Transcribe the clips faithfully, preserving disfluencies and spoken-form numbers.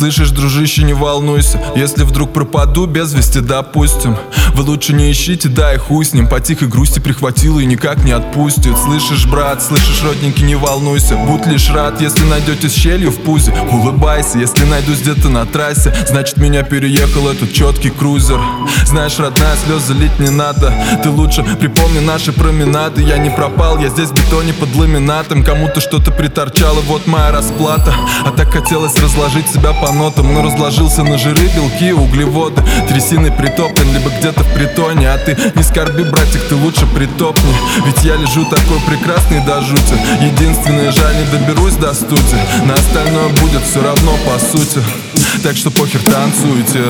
Слышишь, дружище, не волнуйся, если вдруг пропаду без вести, допустим. Вы лучше не ищите, да и хуй с ним. По тихой грусти прихватил и никак не отпустит. Слышишь, брат, слышишь, родненький, не волнуйся. Будь лишь рад, если найдете щелью в пузе. Улыбайся, если найдусь где-то на трассе, значит меня переехал этот четкий крузер. Знаешь, родная, слезы лить не надо. Ты лучше припомни наши променады. Я не пропал, я здесь в бетоне под ламинатом. Кому-то что-то приторчало, вот моя расплата. А так хотелось разложить себя по нотам, но разложился на жиры, белки, углеводы. Трясиной притоплен, либо где-то в притоне. А ты не скорби, братик, ты лучше притопни. Ведь я лежу такой прекрасный до жути. Единственное, жаль, не доберусь до студии. На остальное будет все равно по сути. Так что похер, танцуйте.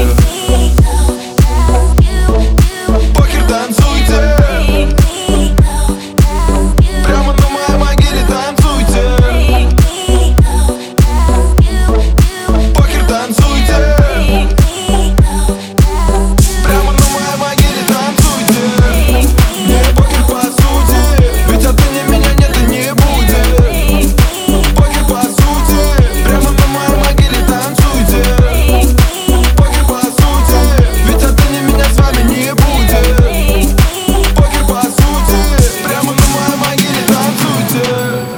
Похер, танцуйте. Прямо на моей могиле танцуйте. Похер, танцуйте. Прямо на моей могиле танцуйте. Мне похер по сути, ведь отныне меня нет и не будет. Похер по сути, прямо на моей могиле танцуйте. Похер по сути, ведь отныне меня с вами не будет. Похер по сути, прямо на моей могиле танцуйте.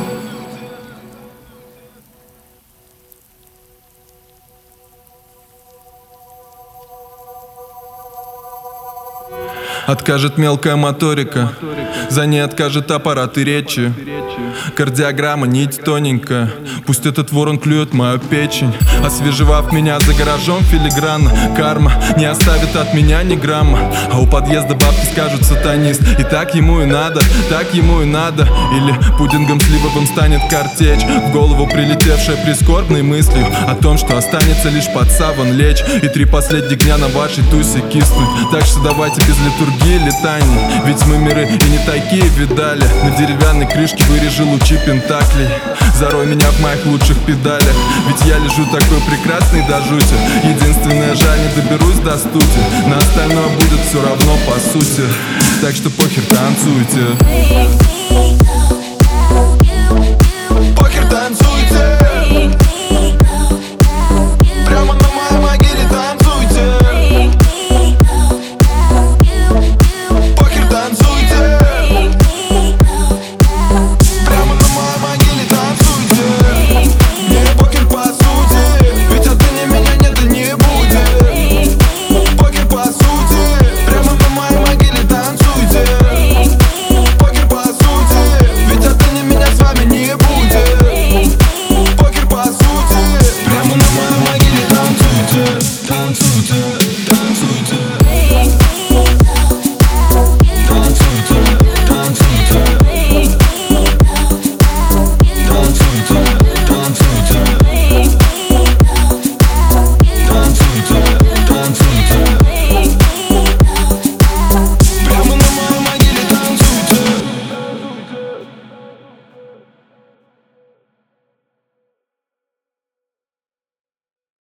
Откажет мелкая моторика, за ней откажет аппараты речи. Кардиограмма, нить тоненькая, пусть этот ворон клюет мою печень. Освежевав меня за гаражом филигранно, карма не оставит от меня ни грамма. А у подъезда бабки скажут сатанист. И так ему и надо, так ему и надо. Или пудингом сливовым станет картечь, в голову прилетевшая прискорбной мыслью о том, что останется лишь под саван лечь и три последних дня на вашей тусе киснуть. Так что давайте без литургии летаний, ведь мы миры и не такие видали. На деревянной крышке вырежи лучи пентаклей. Зарой меня в моих лучших педалях, ведь я лежу такой прекрасный до жути. Единственное, жаль, не доберусь до студии. На остальное будет все равно по сути. Так что похер, танцуйте. Похер, танцуйте.